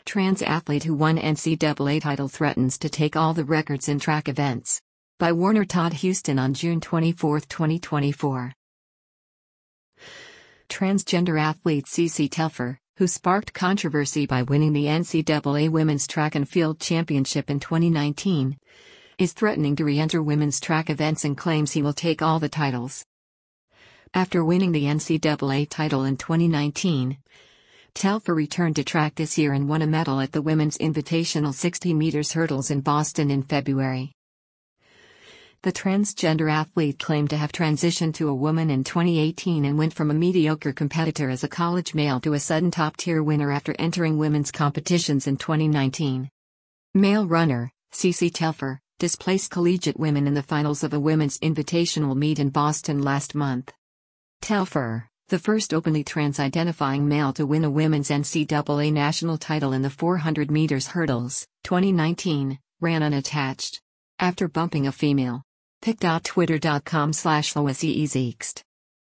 Trans athlete who won NCAA title threatens to take all the records in track events. By Warner Todd Houston on June 24, 2024. Transgender athlete Cece Telfer, who sparked controversy by winning the NCAA Women's Track and Field Championship in 2019, is threatening to re-enter women's track events and claims he will take all the titles. After winning the NCAA title in 2019, Telfer returned to track this year and won a medal at the Women's Invitational 60 meters hurdles in Boston in February. The transgender athlete claimed to have transitioned to a woman in 2018 and went from a mediocre competitor as a college male to a sudden top-tier winner after entering women's competitions in 2019. Male runner, Cece Telfer, displaced collegiate women in the finals of a women's invitational meet in Boston last month. Telfer, the first openly trans-identifying male to win a women's NCAA national title in the 400 meters hurdles, 2019, ran unattached. After bumping a female. pic.twitter.com/LoisEzext.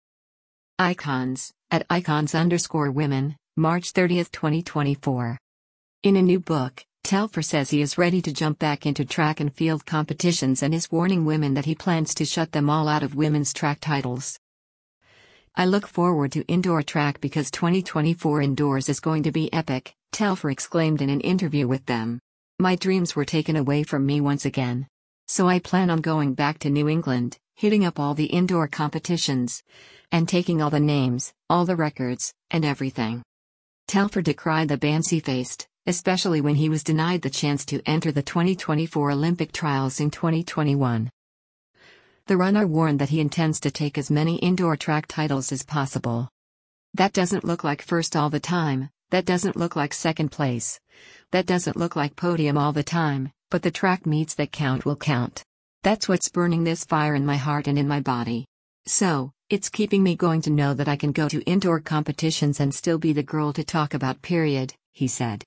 Icons, @icons_women, March 30, 2024. In a new book, Telfer says he is ready to jump back into track and field competitions and is warning women that he plans to shut them all out of women's track titles. I look forward to indoor track because 2024 indoors is going to be epic, Telfer exclaimed in an interview with them. My dreams were taken away from me once again. So I plan on going back to New England, hitting up all the indoor competitions, and taking all the names, all the records, and everything. Telfer decried the bans he faced, especially when he was denied the chance to enter the 2024 Olympic trials in 2021. The runner warned that he intends to take as many indoor track titles as possible. That doesn't look like first all the time, that doesn't look like second place, that doesn't look like podium all the time. But the track meets that count will count. That's what's burning this fire in my heart and in my body. So, it's keeping me going to know that I can go to indoor competitions and still be the girl to talk about, period, he said.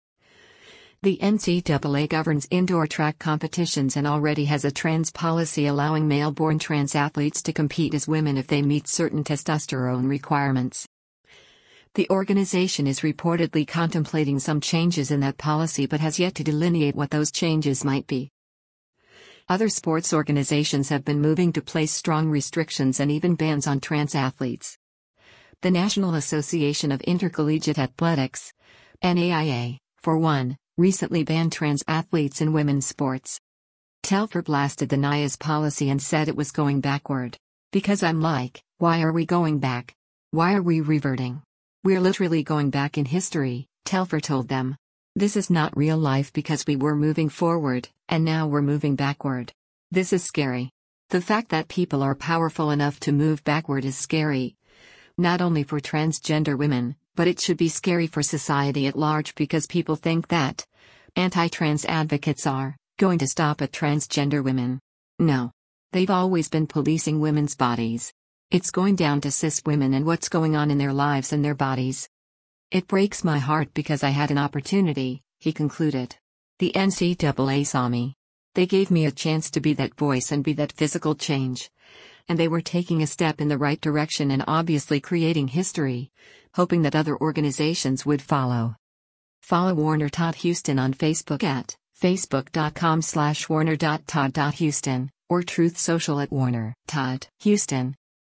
The NCAA governs indoor track competitions and already has a trans policy allowing male-born trans athletes to compete as women if they meet certain testosterone requirements. The organization is reportedly contemplating some changes in that policy but has yet to delineate what those changes might be. Other sports organizations have been moving to place strong restrictions and even bans on trans athletes. The National Association of Intercollegiate Athletics, NAIA, for one, recently banned trans athletes in women's sports. Telfer blasted the NAIA's policy and said it was going backward. Because I'm like, why are we going back? Why are we reverting? We're literally going back in history, Telfer told them. This is not real life because we were moving forward, and now we're moving backward. This is scary. The fact that people are powerful enough to move backward is scary. Not only for transgender women, but it should be scary for society at large because people think that anti-trans advocates are going to stop at transgender women. No. They've always been policing women's bodies. It's going down to cis women and what's going on in their lives and their bodies. It breaks my heart because I had an opportunity, he concluded. The NCAA saw me. They gave me a chance to be that voice and be that physical change. And they were taking a step in the right direction and obviously creating history, hoping that other organizations would follow. Follow Warner Todd Houston on Facebook at facebook.com/warner.todd.houston or Truth Social at Warner Todd Houston.